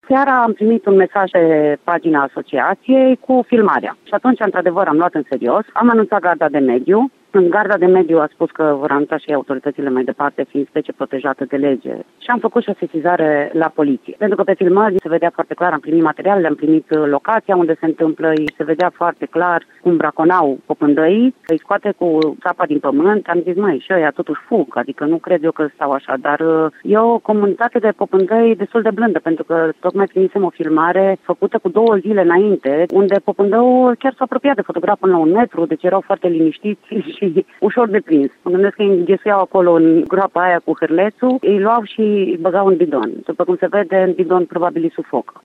Seara am primit un mesaj pe pagina asociației cu filmarea. Și atunci, într-adevăr, am luat în serios. Am anunțat garda de mediu. În garda de mediu a spus că vor anunța și autoritățile mai departe, fiind specie protejată de lege. Și am făcut și o sesizare la poliție. Pentru că pe filmări se vedea foarte clar, am primit materialele, am primit locația unde se întâmplă, se vedea foarte clar cum braconau popândăii, îi scoate cu țapa din pământ. Am zis, măi, și ăia totuși fug, adică nu cred eu că stau așa, dar e o comunitate de popândăi destul de blândă, pentru că tocmai primisem o filmare făcută cu 2 zile înainte, unde popândăul chiar s-a apropiat de fotograf până la 1 metru, deci erau foarte liniștiți și ușor de prins. Mă gândesc că îi înghesuiau acolo în groapa aia cu hârlețul, îi luau și îi băgau în bidon. După cum se vede, în bidon probabil îi sufocă.